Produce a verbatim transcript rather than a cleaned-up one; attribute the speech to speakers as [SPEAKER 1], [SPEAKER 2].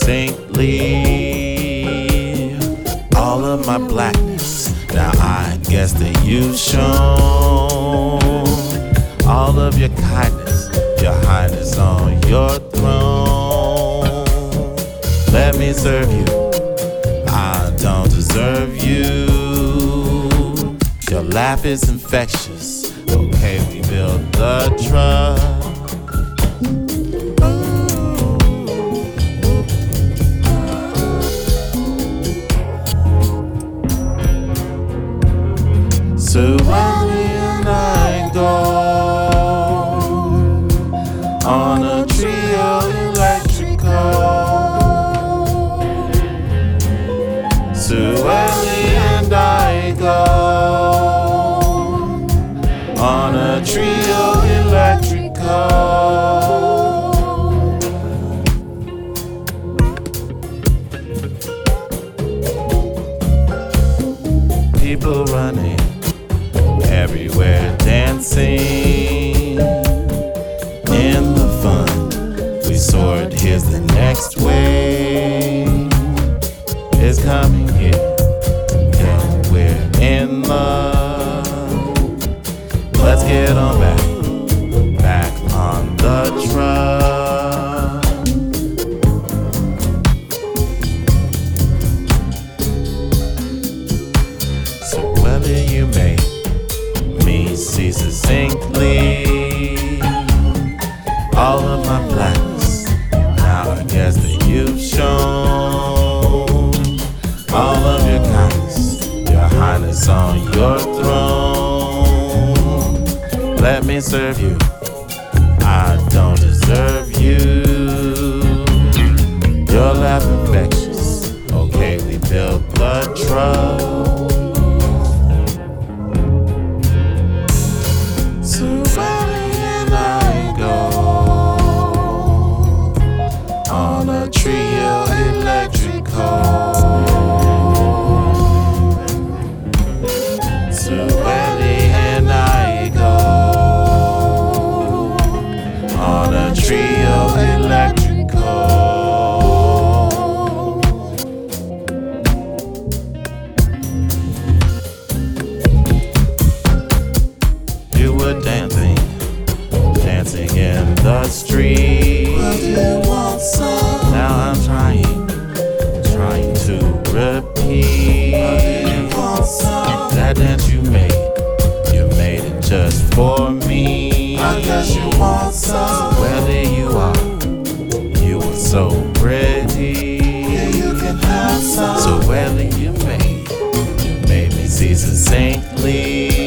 [SPEAKER 1] succinctly all of my blackness. Now I guess that you've shown all of your kindness, your highness on your throne. Let me serve you, I don't deserve you. Your laugh is infectious, okay, we build the trust. So early and I go on a trio electrical. So early and I go on a trio electrical. People running everywhere, dancing in the fun. We soared, here's the next wave. It's coming here, and we're in love. Let's get on back, back on the truck. So whether you may me see succinctly all of my blackness. Now I guess that you've shown all of your kindness, your highness on your throne. Let me serve you, I don't deserve you. Your laugh infectious, okay, we built the trust. So early and I go on a trio electrical. So early and I go on a trio electrical. You were dancing, dancing in the street.
[SPEAKER 2] But you want some.
[SPEAKER 1] Now I'm trying, trying to repeat.
[SPEAKER 2] But you want some.
[SPEAKER 1] That dance you made, you made it just for me.
[SPEAKER 2] I guess you want some.
[SPEAKER 1] Whether you are, you are so pretty.
[SPEAKER 2] Yeah, you can have some.
[SPEAKER 1] So whether you made, you made me see succinctly